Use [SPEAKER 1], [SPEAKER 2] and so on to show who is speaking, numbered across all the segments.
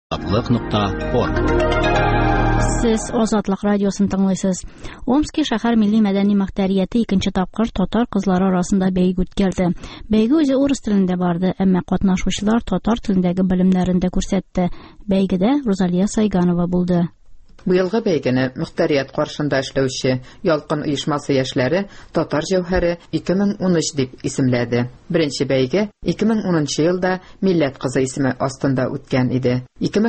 [SPEAKER 1] Атлык.орг.
[SPEAKER 2] Сез Азатлык радиосын тыңлыйсыз. Омский шәһәр милли мәдәни мөхтәрияте икенче тапкыр татар кызлары арасында бәйге үткәрде. Бәйге үзе урыс телендә барды, әмма катнашучылар татар телендәге белемнәрен дә күрсәтте. Бәйгедә Розалия Сайганова булды.
[SPEAKER 3] Быелгы бәйгене мөхтәрият каршында эшләүче Ялкын оешмасы яшьләре Татар җәүһәре 2013 дип исемләде. Беренче бәйге 2010 елда Милләт кызы исеме астында үткән иде.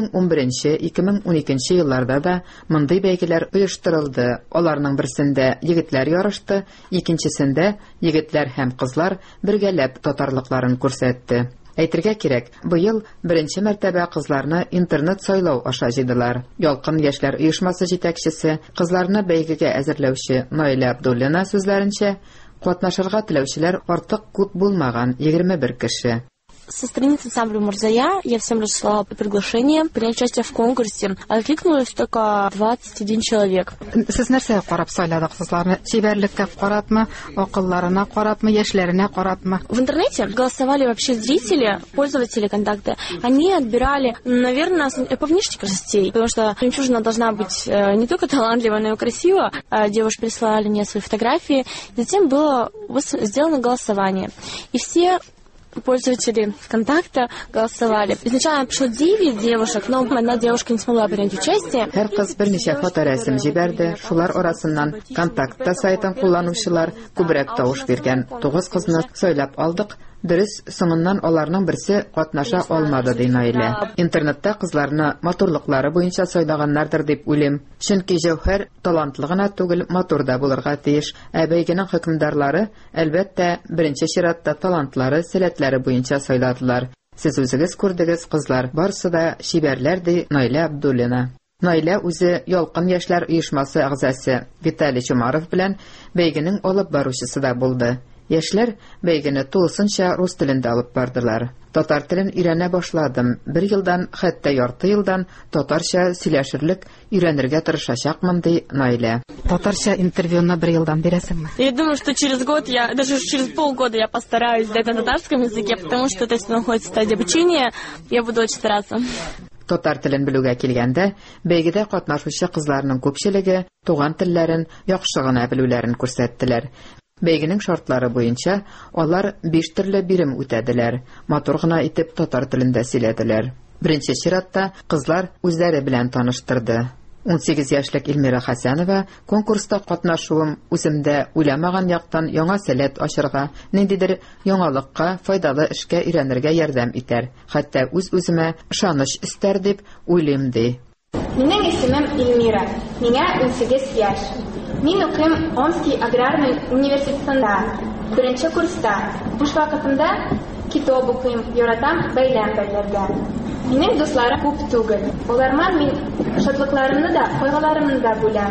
[SPEAKER 3] 2011-2012 елларда да мондый бәйгеләр оештырылды. Аларның берсендә егетләр ярышты, икенчесендә егетләр һәм кызлар бергәләп татарлыкларын күрсәтте. Әйтергә кирәк, быел беренче мәртәбә кызларны интернет сайлау аша җыйдылар. Ялкын яшьләр оешмасы җитәкчесе, кызларны бәйгегә әзерләүче Наилә Абдуллина сүзләренчә, катнашырга теләүчеләр артык күп булмаган 21 кеше.
[SPEAKER 4] Со страницы ансамбля «Мурзая» я всем разослала приглашение принять участие в конкурсе. Откликнулось только 21 человек.
[SPEAKER 3] Сез нәрсә карап сайладык кызларны? Чибәрлеккә карапмы, акылларына карапмы, яшьләренә карапмы?
[SPEAKER 4] В интернете голосовали вообще зрители, пользователи «Контакта». Они отбирали, наверное, по внешней красоте, потому что жемчужина должна быть не только талантливая, но и красивая. Девушки прислали мне свои фотографии. Затем было сделано голосование. И все пользователи ВКонтакте голосовали. Изначально пришло 9 девушек, но одна девушка не смогла принять участие.
[SPEAKER 3] Һәр кыз берничә фоторәсем җибәрде. Шулар арасыннан Контакта сайтын кулланучылар күбрәк тавыш биргән 9 кызны сайлап алдык. Дөрес, соңыннан аларның берсе катнаша алмады ди Наилә. Интернетта кызларны матурлыклары буенча сайлаганнардыр дип уйлыйм. Чөнки җәүһәр талантлы гына түгел, матур да булырга тиеш. Бәйгенең хөкемдарлары, әлбәттә, беренче чиратта талантлары, сәләтләре буенча сайладылар. Сез үзегез күрдегез, кызлар, барысы да шибәрләр ди Наилә Абдуллина. Наилә үзе Ялкын яшьләр оешмасы әгъзасы Виталий Чумаров белән бәйгенең алып баручысы да булды. Яшьләр бәйгене тулысынча рус телендә алып бардылар. Татар телен өйрәнә башладым. 1 елдан, хәтта ярты елдан татарча сөйләшерлек өйрәнергә тырышачакмын ди Наилә. Татарча интервьюны 1 елдан бирәсеңме?
[SPEAKER 4] Я думаю, что через год, даже через полгода я постараюсь сдать на татарском языке, потому что это находится в стадии обучения, я буду очень стараться.
[SPEAKER 3] Татар телен белүгә килгәндә, бәйгедә катнашучы кызларның күпчелеге туган телләрен яхшы гына белүләрен күрсәттеләр. Бәйгенең шартлары буенча алар 5 төрле бирем үтәделәр. Матур гына итеп татар телендә сөйләделәр. Беренче чиратта кызлар үзләре белән таныштырды. 18 яшьлек Илмира Хәсәнова конкурста катнашуым үземдә уйламаган яктан яңа сәләт ачырга, ниндидер яңалыкка, файдалы эшкә өйрәнергә ярдәм итәр. Хәтта үз-үземә ышаныч өстәр дип уйлыйм ди.
[SPEAKER 5] Минем исемем Илмира. Миңа 18 яшь. Мин укыйм Омский аграрный университетында, беренче курста. Буш вакытымда китап укыйм, яратам бәйләм бәйләргә. Минем дусларым күп түгел. Аларга мин шатлыкларымны да, кайгыларымны да бүләм.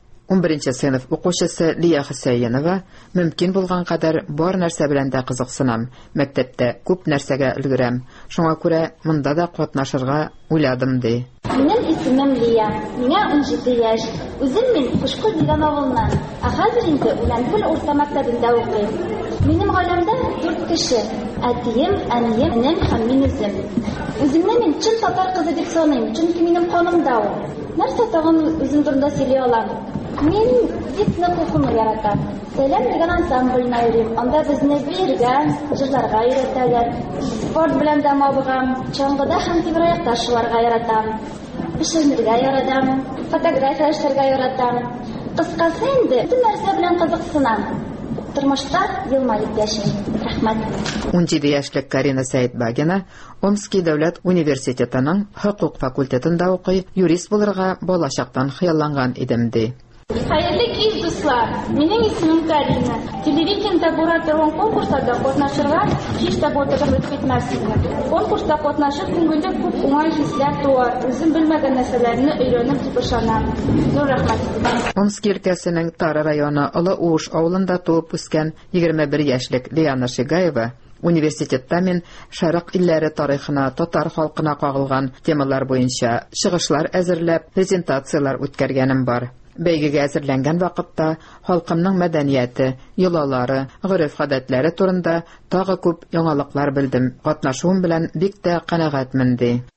[SPEAKER 3] 11 сыйныф укучысы Лия Хәсәенова мөмкин булган кадәр бар нәрсә белән дә кызыксынам. Мәктәптә күп нәрсәгә өлгерәм. Шуңа күрә монда да катнашырга уйладым ди.
[SPEAKER 6] Минем исемем Лия. Миңа 17 яшь. Үзем мин Кушкул дигән авылнан. Хәзер инде Үләнкүл урта мәктәбендә укыйм. Минем гаиләмдә 4 кеше. Әтием, әнием, энем һәм мин үзем. Үземне мин чын татар кызы дип саныйм, чөнки минем канымда ул. Нәрсә тагын үзем турында сөйли алам? Мин бик нык укуны яратам. Сәлам дигән ансамбльне йөрим. Анда безне биргән, җырларга өйрәтәләр. Спорт белән дә мавыгам, чаңгыда һәм тимераякта шуларга яратам. Пешерергә яратам, фотография эшләргә яратам. Кыскасы инде, бу нәрсә белән кызыксынам. Тормышта елмаеп яшим. Рәхмәт.
[SPEAKER 3] 17 яшьлек Карина Сәйетбагина Омский дәүләт университетының хокук факультетында укый, юрист булырга балачактан хыялланган идем ди.
[SPEAKER 5] Хәерле кич, дуслар. Минем исемем Карина. Телевидениедә бура торган конкурсларда катнашырга һич тә булдырып китмәссезме? Конкурста катнашып, күңелдә күп уңай хисләр туар. Үзем белмәгән нәрсәләрне өйрәнеп дип ышанам. Зур рәхмәт.
[SPEAKER 3] Омский өлкәсенең Тары районы Олы Уш авылында туып үскән 21 яшьлек Лиана Шигаева университетта мен Шәрык илләре тарихына, татар халкына кагылган темалар буенча чыгышлар әзерләп, презентациялар үткәргәнем бар. Бәйгегә әзерләнгән вакытта халкымның мәдәнияте, йолалары, гореф-гадәтләре турында тагы күп яңалыклар белдем. Катнашуым белән бик тә канәгатьмен ди.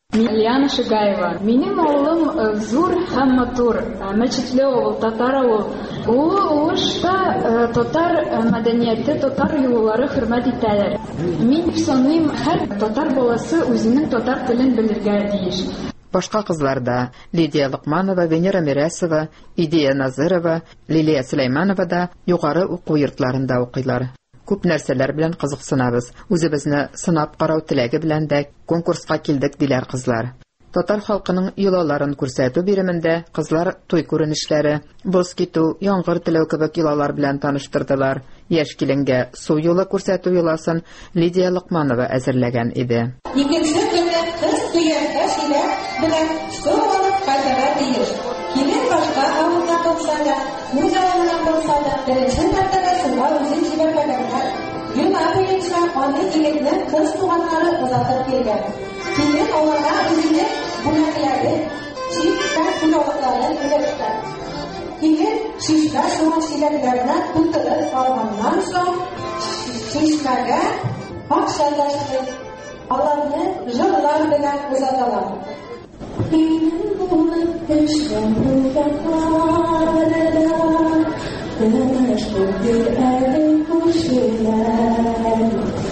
[SPEAKER 1] Лияна Шигаева. Минем авылым зур һәм матур, мәчетле авыл, татар авыл. Ул шта татар мәдәнияте, татар юллары хөрмәт итәләр. Мин саныйм, һәр татар баласы үзенең татар телен белергә тиеш.
[SPEAKER 3] Башка кызларда Лидия Лыкманова, Венера Мирәсова, Идия Назырова, Лилия Сулейманова да югары уку йортларында укыйлар. Күп нәрсәләр белән кызыксынабыз. Үзебезне сынап карау теләге белән дә конкурска килдек диләр кызлар. Татар халкының йолаларын күрсәтү биремендә кызлар туй күренешләре, боз китү, яңгыр теләү кебек йолалар белән таныштырдылар. Яшь киленгә су юлы күрсәтү йоласын Лидия Лыкманова әзерләгән иде.
[SPEAKER 7] Икенче көнне кыз туйга шилә белән су алып кайтара тиеш. Килен башка авылда булса да, үз авылында булса да, беренче мәртәбә суга үзен җибәрмәгәннәр. Юна буенча аны егетне кыз туганнары озатып килгән. Килен аларга үзенең бүләкләре, читтә кулакларын өләшкән. Килен шишмә суган шиләләренә тутырып алганнан соң, шишмәгә акча ташлый. Аларны җырлар белән озаталар. Benim bulmak düşen uzaklarda Dönüştür bir erdi kuşlar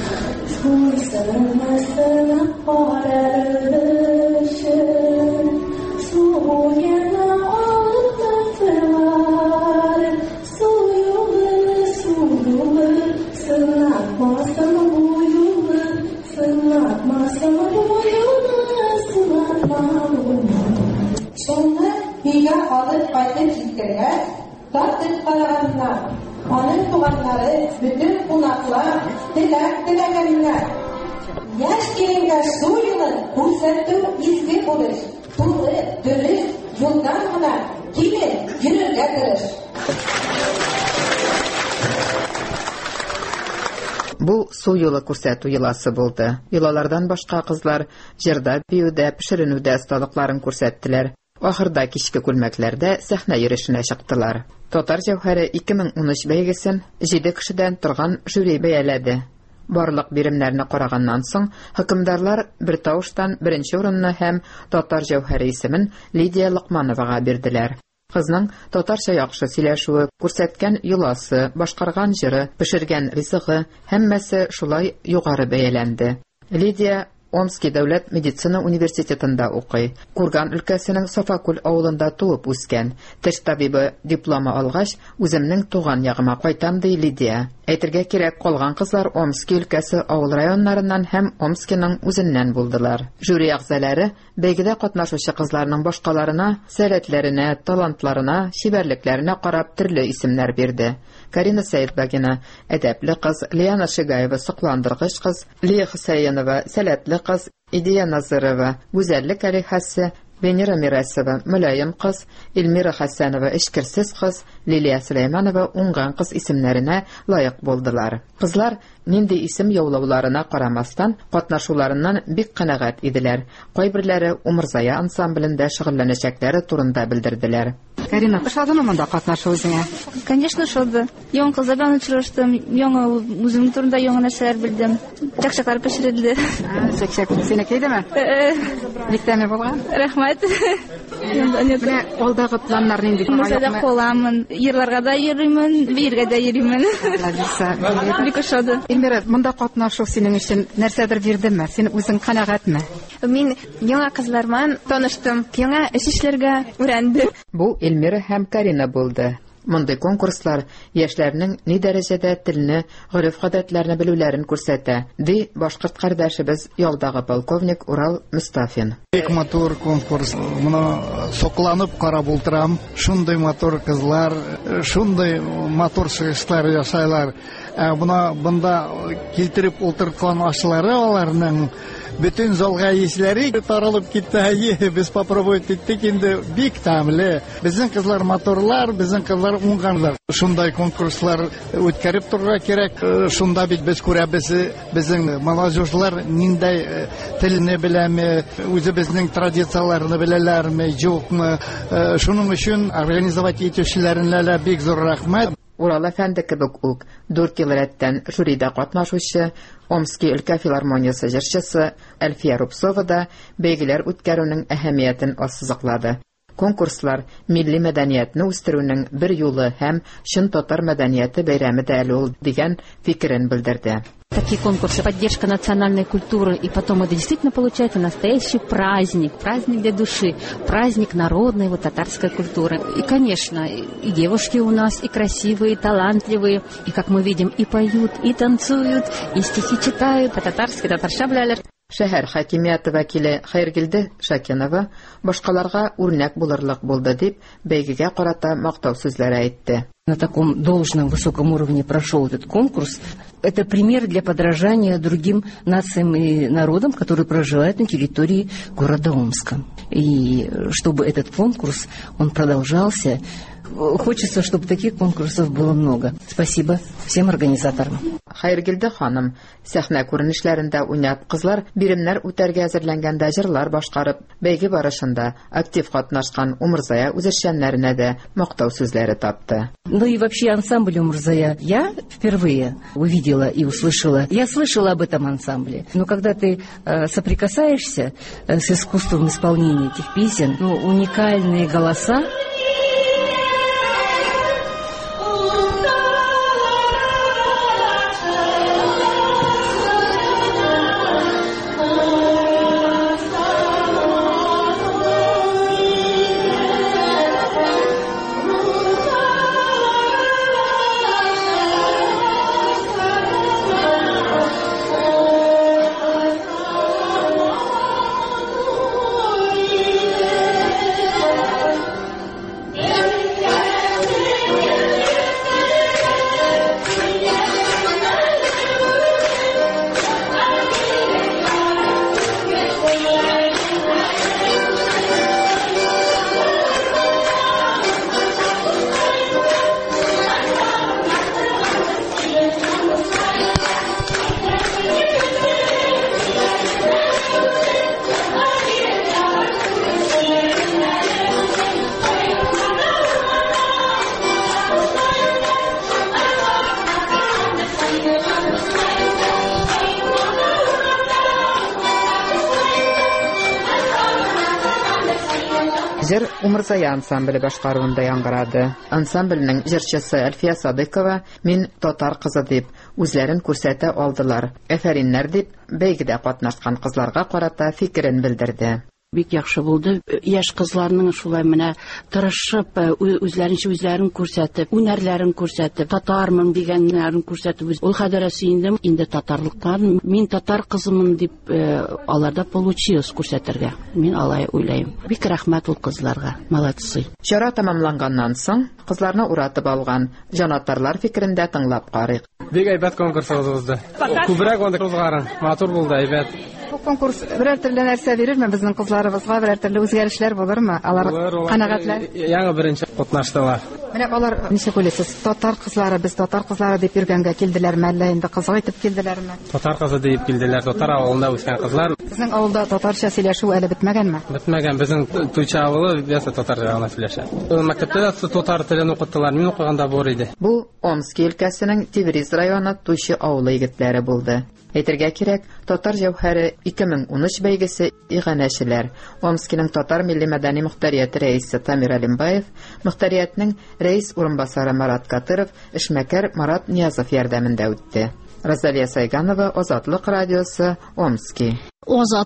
[SPEAKER 7] Soysanmasına paralışır Soğuyana ağlatırlar Soyulur Sınatmasın boyulur Sınatmasın boyulur Sınatmasın Sonra higa alıp kaytıp gittiler, tartıp kalaganlar. Onun tuğanları, bütün konaklar, dilegenler. Yaş gelinge su yılı, kursettu izgi buluş. Tuğlu, dürüst, yoldan ona, gelin, yürürge kırış.
[SPEAKER 3] Бу су юлы күрсәтү йоласы булды. Йолалардан башка кызлар җырда, биюдә, пешеренүдә осталыкларын күрсәттеләр. Ахырда кичке күлмәкләрдә сәхнә йөришенә чыктылар. Татар җәүһәре 2013 бәйгесен 7 кешедән торган жюри бәяләде. Барлык биремнәрне караганнан соң, хөкемдарлар бер тавыштан беренче урынны һәм Татар җәүһәре исемен Лидия Лыкмановага бирделәр. Кызның татарча яхшы сөйләшүе, күрсәткән йоласы, башкарган җыры, пешергән ризыгы һәммәсе шулай югары бәяләнде. Лидия Омский дәүләт медицина университетында укый. Курган өлкәсенең Сафакүл авылында туып үскән. Теш табибы дипломы алгач, үземнең туган ягыма кайтам ди Лидия. Әйтергә кирәк, калган кызлар Омский өлкәсе авыл районнарыннан һәм Омскиның үзеннән булдылар. Жюри әгъзалары бәйгедә катнашучы кызларның башкаларына, сәләтләренә, талантларына, шибәрлекләренә карап төрле исемнәр бирде. Карина Сәйетбагина әдәпле кыз, Лияна Шигаева сокландыргыч кыз, Лия Хусаенова сәләтле кыз, Идия Назырова гүзәллек алихасы, Венера Мирәсова мөлаем кыз, Илмира Хәсәнова эшкерсез кыз, Лилия Сулейманова уңган кыз исемнәренә лаек булдылар. Кызлар нинди исем яулауларына карамастан катнашуларыннан бик канәгать иделәр. Кайберләре Умырзая ансамблендә шөгыльләнәчәкләре турында белдерделәр. Карина, кышадымы монда катнашу үзеңә?
[SPEAKER 8] Конечно, шуды. Яңа кызлар белән очраштым, яңа үзем турында яңа нәрсәләр белдем. Чакчаклар пешерелде.
[SPEAKER 3] Чакчак синеке идеме? Биктәме булган?
[SPEAKER 8] Рәхмәт.
[SPEAKER 3] Менә алдагы планнар нинди?
[SPEAKER 8] Музейда каламын, йырларга да йөрим, биергә дә йөрим. Бик ошады.
[SPEAKER 3] Илмира, монда катнашу синең өчен нәрсәдер бирдеме? Син үзең канәгатьме?
[SPEAKER 4] Мин яңа кызлар белән таныштым, яңа эш эшләргә өйрәндем.
[SPEAKER 3] Бу Илмира һәм Карина булды. Мондый конкурслар яшьләрнең ни дәрәҗәдә телне, гореф-гадәтләрне белүләрен күрсәтә, ди башкорт кардәшебез ялдагы полковник Урал Мустафин.
[SPEAKER 9] Бик матур конкурс. Моны сокланып карап ултырам. Шундый матур кызлар, шундый матур чыгышлар ясайлар. Бunda килтереп ултырткан ашлары аларның bütün залга исләре таралып китте. Без попробовать иттек инде, бик тәмле. Безнең кызлар матурлар, безнең кызлар уңганлар. Шундай конкурслар үткәреп торырга кирәк. Шунда бит без күрәбез, безнең молодежьлар ниндәй телне беләме, үзебезнең традицияларны беләләрме, юкмы. Шуның өчен организовать итүчеләренә бик зур рәхмәт.
[SPEAKER 3] Урал әфәнде кебек үк 4 ел рәттән жюрида катнашучы, Омский өлкә филармониясе җырчысы Әлфия Рубцова да бәйгеләр үткәрүнең әһәмиятен ассызыклады. Конкурслар милли мәдәниятне үстерүнең бер юлы һәм чын татар мәдәнияте бәйрәме дә әле ул дигән фикерен белдерде.
[SPEAKER 10] Такие конкурсы, поддержка национальной культуры, и потом это действительно получается настоящий праздник для души, праздник народной татарской культуры. И, конечно, и девушки у нас, и красивые, и талантливые, и, как мы видим, и поют, и танцуют, и стихи читают, по-татарски, татарша беләләр.
[SPEAKER 3] Шәһәр хакимияте вәкиле Хәйргилде Шакинова башкаларга үрнәк булырлык булды дип бәйгегә карата мактау сүзләре әйтте.
[SPEAKER 10] На таком должном высоком уровне прошел этот конкурс. Это пример для подражания другим нациям и народам, которые проживают на территории города Омска. И чтобы этот конкурс, он продолжался, хочется, чтобы таких конкурсов было много. Спасибо всем организаторам.
[SPEAKER 3] Хәйргилде ханым, сәхнә күренешләрендә уйнап, кызлар биремнәр үтәргә әзерләнгәндә җырлар башкарып, бәйге барышында актив катнашкан Умырзая үзешчәннәренә дә мактау сүзләре тапты.
[SPEAKER 10] Ну и вообще ансамбль Умырзая я впервые увидела и услышала. Я слышала об этом ансамбле. Но когда ты соприкасаешься с искусством исполнения этих песен, уникальные голоса,
[SPEAKER 3] Җыр Умырзая ансамбле башкаруында яңгырады. Ансамбльнең җырчысы Әлфия Садыкова «Мин татар кызы» дип үзләрен күрсәтә алдылар. Әфәриннәр дип бәйгедә катнашкан кызларга карата фикерен белдерде.
[SPEAKER 11] Бик яхшы булды. Яшь кызларның шулай менә тырышып, үзләрен күрсәтеп, үнәрләрен күрсәтеп, татармын дигәннәрен күрсәтеп, ул хәдәрәсе инде татарлыктан, мин татар кызымын дип аларда получилось күрсәтергә. Мин алай уйлыйм. Бик рәхмәт ул кызларга. Молодцы.
[SPEAKER 3] Чара тәмамланганнан соң кызларны уратып алган җанатарлар фикерендә тыңлап карыйк.
[SPEAKER 12] Бик әйбәт конкурс узды. Күбрәк анда кызгарын. Матур булды, әйбәт.
[SPEAKER 13] Бу конкурс берәр төрле нәрсә бирерме безнең кызларыбызга, берәр төрле үзгәрешләр булырмы? Алар канәгатьләр.
[SPEAKER 12] Яңа беренче катнаштылар.
[SPEAKER 13] Менә алар ничек уйлыйсыз? Татар кызлары, без татар кызлары дип йөргәнгә килделәрме, әллә инде кызык итеп килделәрме?
[SPEAKER 12] Татар кызы дип килделәр. Татар авылында үскән кызлар.
[SPEAKER 13] Безнең авылда татарча сөйләшү әле бетмәгәнме?
[SPEAKER 12] Бетмәгән. Безнең Туйча авылы ясә татарча гына сөйләшә. Мәктәптә дә татар телен укыттылар. Мин укыганда бар иде.
[SPEAKER 3] Бу Омский өлкәсенең Тивриз районы Туйча авылы егетләре булды. Әйтергә кирәк, Татар җәүһәре 2013 бәйгесе иганәчеләр. Омскиның татар милли мәдәни мөхтәрияте рәисе Тамир Алимбаев, мөхтәриятның рәис урынбасары Марат Катыров, эшмәкәр Марат Ниязов ярдәмендә үтте. Розалия Сайганова, Азатлык радиосы, Омский.